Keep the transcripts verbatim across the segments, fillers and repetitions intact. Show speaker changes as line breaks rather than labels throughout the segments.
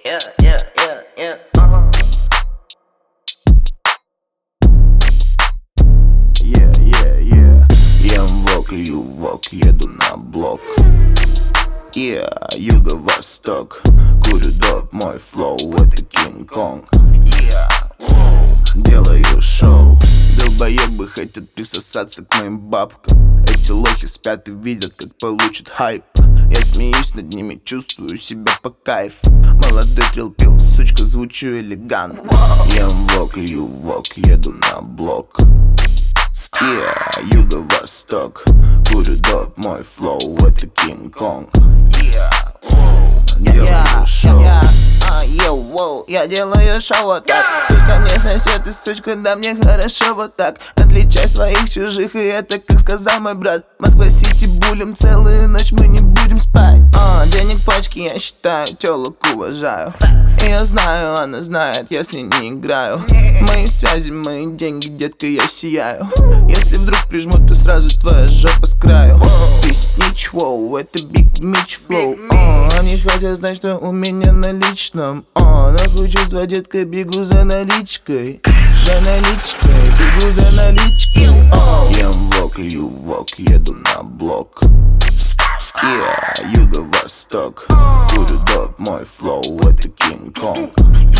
yeah, yeah, yeah, yeah, uh-huh.
Yeah, yeah, yeah. Я вок, лью вок, еду на блок. Yeah, юго-восток. Курю доп, мой флоу, это Кинг-Конг.
Yeah, wow.
Делаю шоу. Долбоебы хотят присосаться к моим бабкам. Эти лохи спят и видят, как получат хайп. Я смеюсь над ними, чувствую себя по кайфу. Молодой трилпил, сучка, звучу элегантно. Я вок, лью вок, еду на блок. Yeah, юго-восток. Курю доп, мой флоу, это Кинг-Конг.
Yeah, wow.
Делаю шоу.
Йоу, воу, я делаю шоу вот так. Сучка мне сосет и сучка, да мне хорошо вот так. Отличай своих чужих, и это как сказал мой брат. Москва-Сити булим целую ночь, мы не будем спать. а, Денег пачки я считаю, телок уважаю. И я знаю, она знает, я с ней не играю. Мои связи, мои деньги, детка, я сияю. Если вдруг прижмут, то сразу твоя жопа с краю. Ты снич, воу, это Биг Мич флоу. Они хотят знать, что у меня наличном. А, нахуй чувства, детка, бегу за наличкой. За наличкой, бегу за наличкой.
Я вок, лью вок, еду на блок. Yeah, юго-восток. Курю доп, мой флоу, это Кинг-Конг.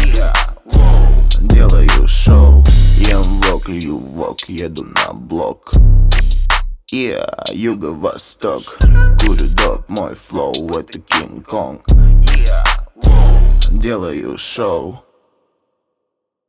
Делаю шоу. Я вок, лью вок, еду на блок. Yeah, юго-восток. Курю доп, мой флоу, это Кинг-Конг. Делаю шоу.